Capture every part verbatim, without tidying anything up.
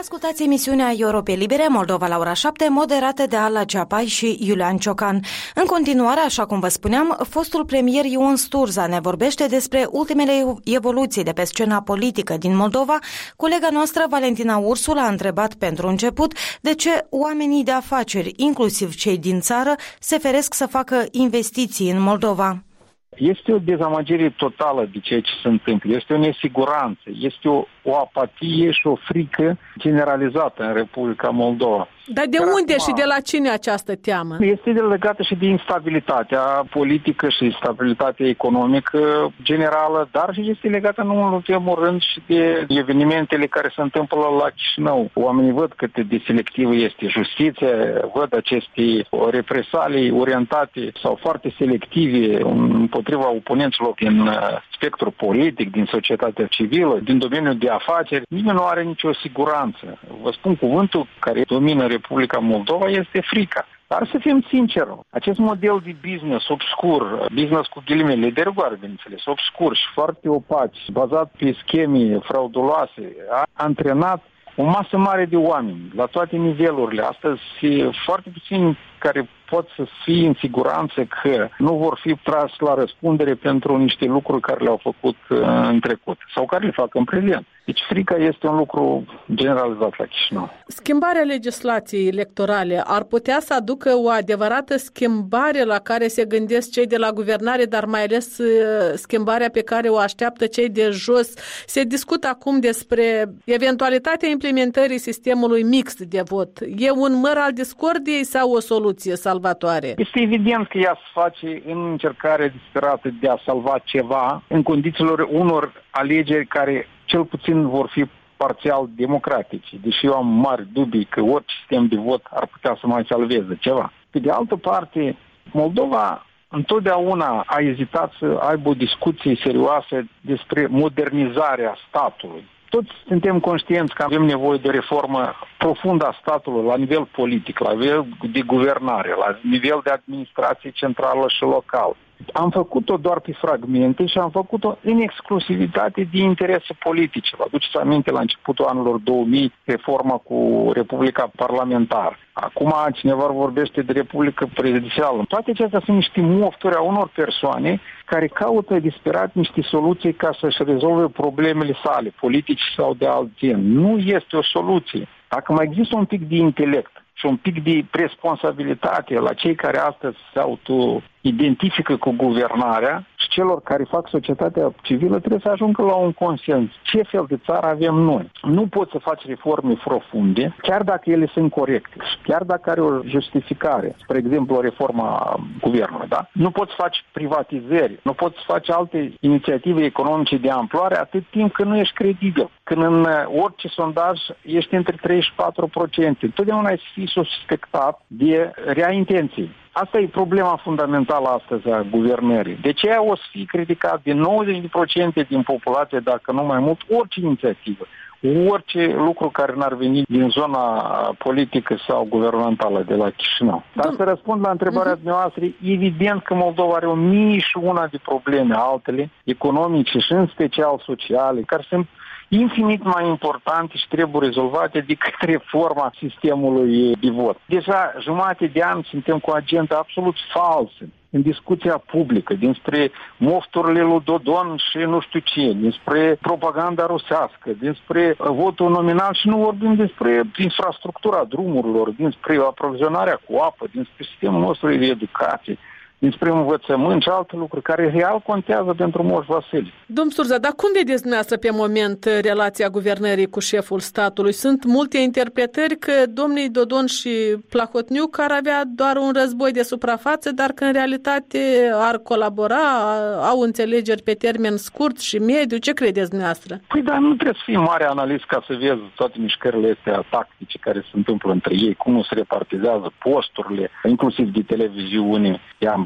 Ascultați emisiunea Europe Libere, Moldova la ora șapte, moderată de Ala Ceapai și Iulian Ciocan. În continuare, așa cum vă spuneam, fostul premier Ion Sturza ne vorbește despre ultimele evoluții de pe scena politică din Moldova. Colega noastră, Valentina Ursul, a întrebat pentru început de ce oamenii de afaceri, inclusiv cei din țară, se feresc să facă investiții în Moldova. Este o dezamăgire totală de ceea ce se întâmplă, este o nesiguranță, este o, o apatie și o frică generalizată în Republica Moldova. Dar de unde acum, și de la cine această teamă? Este legată și de instabilitatea politică și instabilitatea economică generală, dar și este legată în ultimul rând și de evenimentele care se întâmplă la Chișinău. Oamenii văd cât de selectivă este justiția, văd aceste represalii orientate sau foarte selective împotriva oponenților din spectrul politic, din societatea civilă, din domeniul de afaceri. Nimeni nu are nicio siguranță. Vă spun, cuvântul care domină Republica Moldova este frica. Dar să fim sinceri, acest model de business obscur, business cu ghilimele de rigoare, bineînțeles, obscur și foarte opaci, bazat pe scheme frauduloase, a antrenat o masă mare de oameni la toate nivelurile. Astăzi foarte puțini care pot să fie în siguranță că nu vor fi trași la răspundere pentru niște lucruri care le-au făcut în trecut sau care le fac în prezent. Deci frica este un lucru generalizat la Chișinău. Schimbarea legislației electorale ar putea să aducă o adevărată schimbare la care se gândesc cei de la guvernare, dar mai ales schimbarea pe care o așteaptă cei de jos. Se discută acum despre eventualitatea implementării sistemului mixt de vot. E un măr al discordiei sau o soluție salvatoare? Este evident că ea se face în încercare disperată de a salva ceva în condițiile unor alegeri care cel puțin vor fi parțial democratice, deși eu am mari dubii că orice sistem de vot ar putea să mai salveze ceva. Pe de altă parte, Moldova întotdeauna a ezitat să aibă o discuție serioasă despre modernizarea statului. Toți suntem conștienți că avem nevoie de reformă profundă a statului la nivel politic, la nivel de guvernare, la nivel de administrație centrală și locală. Am făcut-o doar pe fragmente și am făcut-o în exclusivitate de interese politice. Vă aduceți aminte la începutul anilor două mii, reforma cu Republica Parlamentară. Acum cineva vorbește de Republică Prezidențială. Toate acestea sunt niște mofturi a unor persoane care caută disperat niște soluții ca să-și rezolve problemele sale, politici sau de alt gen. Nu este o soluție. Dacă mai există un pic de intelect și un pic de responsabilitate la cei care astăzi se auto-identifică cu guvernarea și celor care fac societatea civilă, trebuie să ajungă la un consens. Ce fel de țară avem noi? Nu poți să faci reforme profunde, chiar dacă ele sunt corecte, chiar dacă are o justificare. Spre exemplu, o reformă guvernului, da? Nu poți să faci privatizări, nu poți să faci alte inițiative economice de amploare atât timp când nu ești credibil. Când în orice sondaj ești între trei și patru la sută. Întotdeauna ai fi suspectat de rea intenții. Asta e problema fundamentală astăzi a guvernării. De ce o să fie criticat de nouăzeci la sută din populație, dacă nu mai mult, orice inițiativă, orice lucru care n-ar veni din zona politică sau guvernamentală de la Chișinău. Dar să răspund la întrebarea uh-huh. dumneavoastră, evident că Moldova are o mie și una de probleme altele, economice și în special sociale, care sunt infinit mai importante și trebuie rezolvate decât reforma sistemului de vot. Deja jumate de ani suntem cu o agenda absolut falsă în discuția publică, dinspre mofturile lui Dodon și nu știu ce, dinspre propaganda rusească, dinspre votul nominal și nu vorbim despre infrastructura drumurilor, dinspre aprovizionarea cu apă, dinspre sistemul nostru de educație, dinspre învățământ și alte lucruri care real contează pentru Moș Vasile. Domnul Sturza, dar cum vedeți dumneavoastră pe moment relația guvernării cu șeful statului? Sunt multe interpretări că domnii Dodon și Plahotniuc ar avea doar un război de suprafață, dar că în realitate ar colabora, au înțelegeri pe termen scurt și mediu. Ce credeți dumneavoastră? Păi da, nu trebuie să fii mare analist ca să vezi toate mișcările astea tactice care se întâmplă între ei, cum se repartizează posturile, inclusiv de televiziune, de ambasadă.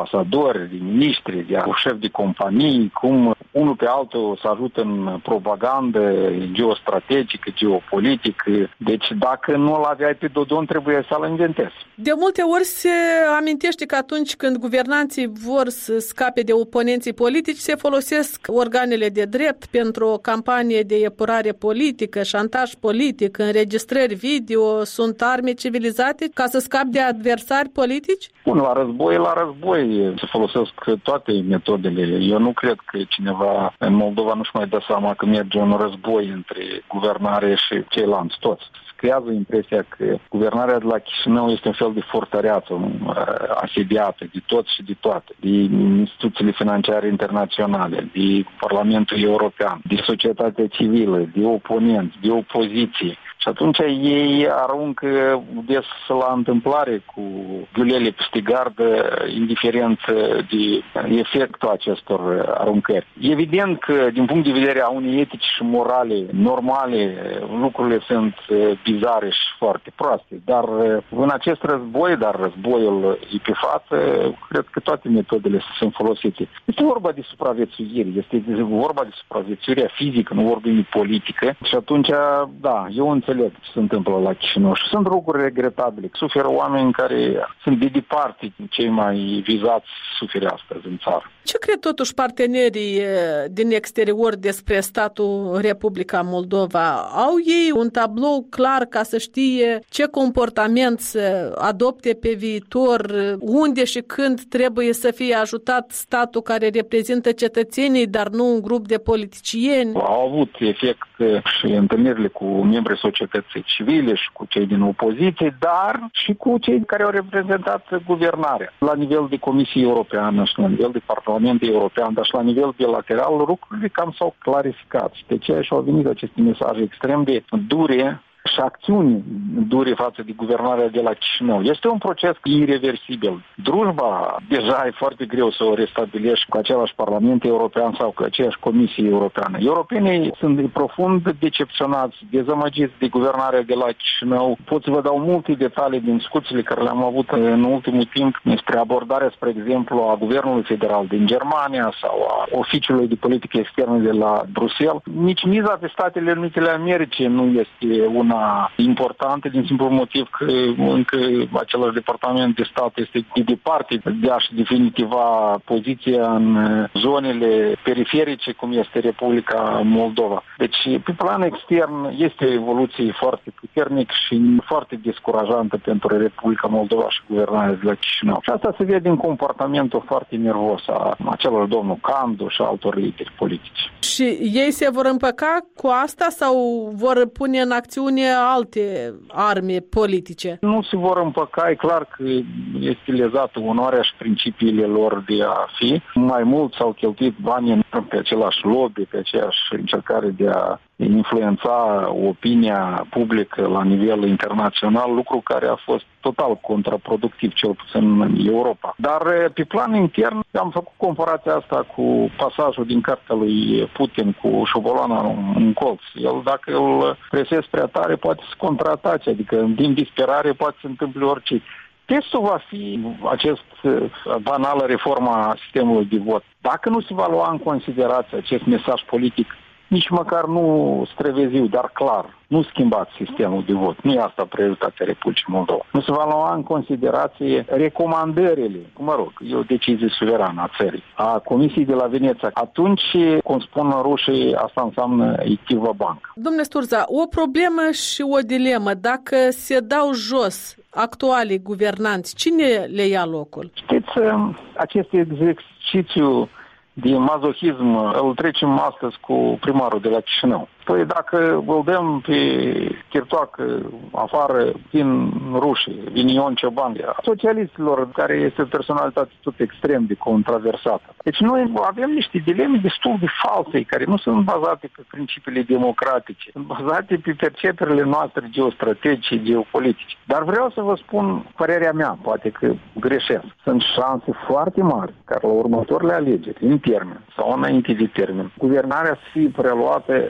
ambasadori, de miniștri, de șefi de companii, cum unul pe altul se ajută în propagandă geostrategică, geopolitică. Deci dacă nu-l aveai pe Dodon, trebuie să-l inventezi. De multe ori se amintește că atunci când guvernanții vor să scape de oponenții politici, se folosesc organele de drept pentru o campanie de epurare politică, șantaj politic, înregistrări video, sunt arme civilizate ca să scape de adversari politici? Bun, la război, la război se folosesc toate metodele. Eu nu cred că cineva în Moldova nu-și mai dă seama că merge un război între guvernare și ceilalți toți. Creează impresia că guvernarea de la Chișinău este un fel de fortăreață asediată de toți și de toate, de instituțiile financiare internaționale, de Parlamentul European, de societatea civilă, de oponenți, de opoziție. Și atunci ei aruncă des la întâmplare cu ghiulele peste gardă, indiferent de efectul acestor aruncări. Evident că, din punct de vedere a unei etici și morale normale, lucrurile sunt bizare și foarte proaste. Dar în acest război, dar războiul e pe față, cred că toate metodele sunt folosite. Este vorba de supraviețuire, este vorba de supraviețuirea fizică, nu vorbim de politică. Și atunci, da, eu înțeleg ce se întâmplă la Chișinău și sunt lucruri regretabile. Suferă oameni care sunt de departe cei mai vizați suferă astăzi în țară. Ce cred totuși partenerii din exterior despre statul Republica Moldova? Au ei un tablou clar ca să știe ce comportament să adopte pe viitor, unde și când trebuie să fie ajutat statul care reprezintă cetățenii, dar nu un grup de politicieni? Au avut efect și întâlnirile cu membrii societății civile și cu cei din opoziție, dar și cu cei care au reprezentat guvernarea. La nivel de Comisie Europeană și la nivel de Parlament European, dar și la nivel bilateral, lucrurile cam s-au clarificat. Și de aceea și-au venit aceste mesaje extrem de dure și acțiuni dure față de guvernarea de la Chișinău. Este un proces ireversibil. Drujba deja e foarte greu să o restabilești cu același Parlament European sau cu aceeași Comisie Europeană. Europenii sunt profund decepționați, dezamăgiți de guvernarea de la Chișinău. Pot să vă dau multe detalii din discuțiile care le-am avut în ultimul timp despre abordarea, spre exemplu, a Guvernului Federal din Germania sau a Oficiului de Politică Externă de la Bruxelles. Nici miza pe Statele Unite ale Americii nu este una importantă din simplu motiv că încă același departament de stat este de departe de a-și definitiva poziția în zonele periferice, cum este Republica Moldova. Deci, pe plan extern, este o evoluție foarte puternică și foarte descurajantă pentru Republica Moldova și guvernarea de la Chișinău. Și asta se vede în comportamentul foarte nervos a acelor domnul Candu și altor lideri politici. Și ei se vor împăca cu asta sau vor pune în acțiune alte arme politice? Nu se vor împăca, e clar că este lezată onoarea și principiile lor de a fi. Mai mult s-au cheltuit banii pe același lobby, pe aceeași încercare de a influența opinia publică la nivel internațional, lucru care a fost total contraproductiv, cel puțin în Europa. Dar pe plan intern am făcut comparația asta cu pasajul din cartea lui Putin cu șobolana în colț. El, dacă îl presezi prea tare, poate să contraatace, adică din disperare poate să întâmple orice. Testul va fi acest banală reforma sistemului de vot. Dacă nu se va lua în considerație acest mesaj politic, nici măcar nu streveziu, dar clar, nu schimbați sistemul de vot. Nu e asta prioritatea Republicii Moldova. Nu se va lua în considerație recomandările, mă rog, e o decizie suverană a țării, a Comisiei de la Veneția. Atunci, cum spun rușii, asta înseamnă activă bancă. Domnule Sturza, o problemă și o dilemă. Dacă se dau jos actualii guvernanți, cine le ia locul? Știți, acest exercițiu de mazohism îl trecem astăzi cu primarul de la Chișinău. Păi dacă îl dăm pe chirtoacă afară, vin rușii, vin Ion Cioban, socialistilor, care este o personalitate tot extrem de controversată. Deci noi avem niște dileme destul de false, care nu sunt bazate pe principiile democratice, sunt bazate pe perceperile noastre geostrategice, geopolitice. Dar vreau să vă spun părerea mea, poate că greșesc. Sunt șanse foarte mari ca la următoarele alegeri, în termen sau înainte de termen, guvernarea să fie preluată de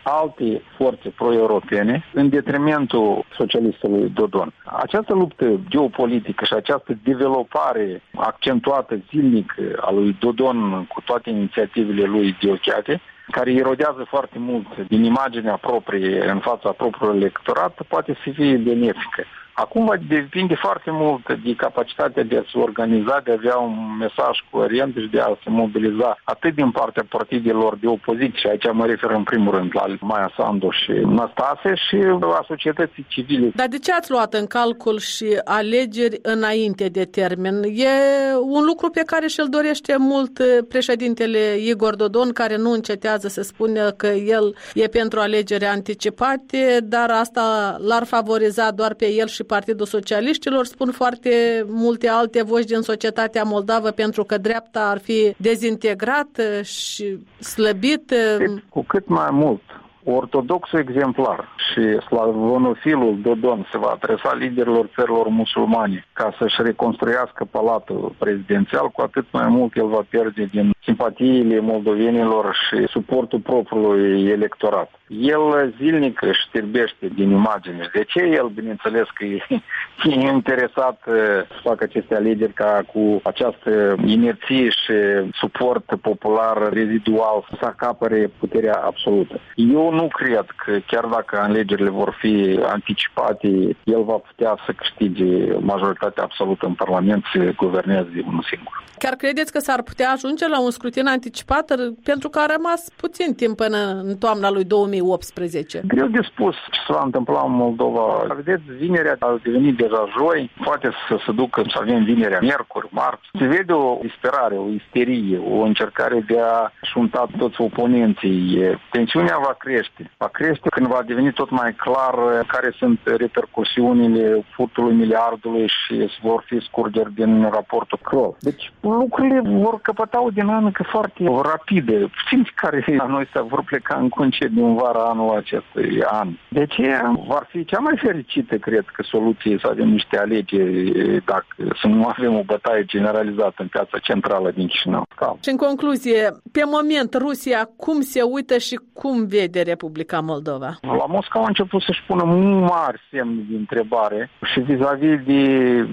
alte forțe pro-europene în detrimentul socialistului Dodon. Această luptă geopolitică și această developare accentuată zilnic a lui Dodon cu toate inițiativele lui diochiate, care erodează foarte mult din imaginea proprie în fața propriului electorat, poate să fie benefică. Acum depinde foarte mult de capacitatea de a se organiza, de a avea un mesaj coerent și de a se mobiliza atât din partea partidelor de opoziție, și aici mă refer în primul rând la Maia Sandu și Năstase, și a societății civile. Dar de ce ați luat în calcul și alegeri înainte de termen? E un lucru pe care și-l dorește mult președintele Igor Dodon, care nu încetează să spună că el e pentru alegeri anticipate, dar asta l-ar favoriza doar pe el și Partidul Socialiștilor, spun foarte multe alte voci din societatea moldavă, pentru că dreapta ar fi dezintegrată și slăbită. Cu cât mai mult ortodoxul exemplar și slavonofilul Dodon se va adresa liderilor țărilor musulmane ca să-și reconstruiască palatul prezidențial, cu atât mai mult el va pierde din simpatiile moldovenilor și suportul propriului electorat. El zilnic își știrbește din imagine. De ce el, bineînțeles, că e, e interesat să facă aceste alegeri ca cu această inerție și suport popular rezidual să acapere puterea absolută. Eu nu cred că chiar dacă alegerile vor fi anticipate, el va putea să câștige majoritatea absolută în Parlament să guverneze unul singur. Chiar credeți că s-ar putea ajunge la un scrutin anticipat, pentru că a rămas puțin timp până în toamna lui două mii optsprezece? Greu de spus ce se va întâmpla în Moldova. Vedeți, vinerea a devenit deja joi, poate să se ducă să avem vinerea miercuri, marți. Se vede o disperare, o isterie, o încercare de a șunta toți oponenții. Tensiunea va crește. Va crește când va deveni tot mai clar care sunt repercusiunile furtului miliardului și vor fi scurgeri din raportul Kroll. Deci lucrurile vor căpăta o dinamică foarte rapidă. Știți care la noi se vor pleca în concediu în vara anul acestui an. De ce va fi cea mai fericită, cred că, soluție să avem niște alegeri dacă să nu avem o bătaie generalizată în piața centrală din Chișinău. Și în concluzie, pe moment, Rusia cum se uită și cum vede Republica Moldova? La Moscova a început să-și pună mari semne de întrebare și vis-a-vis de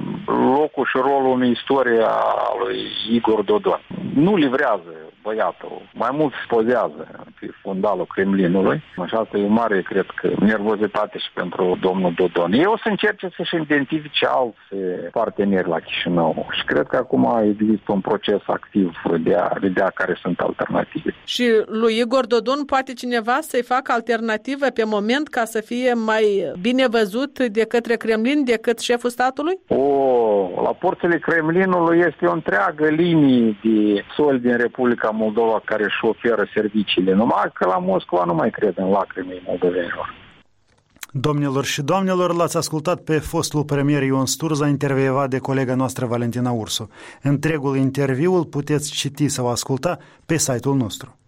locul și rolul în istoria lui Igor Dodon. Nu livrează băiatul, mai mult se pozează pe fundalul Kremlinului. Și asta e mare, cred că, nervozitate și pentru domnul Dodon. Ei o să încerce să-și identifice alți parteneri la Chișinău și cred că acum există un proces activ de a vedea care sunt alternative. Și lui Igor Dodon poate cineva să-i facă alternativă pe moment ca să fie mai bine văzut de către Kremlin decât șeful statului? O, la porțile Kremlinului este o întreagă linie de sol din Republica Moldova care își oferă serviciile. Numai că la Moscova nu mai cred în lacrimii moldovenilor. Domnilor și doamnelor, l-ați ascultat pe fostul premier Ion Sturza, intervievat de colega noastră Valentina Ursu. Întregul interviu îl puteți citi sau asculta pe site-ul nostru.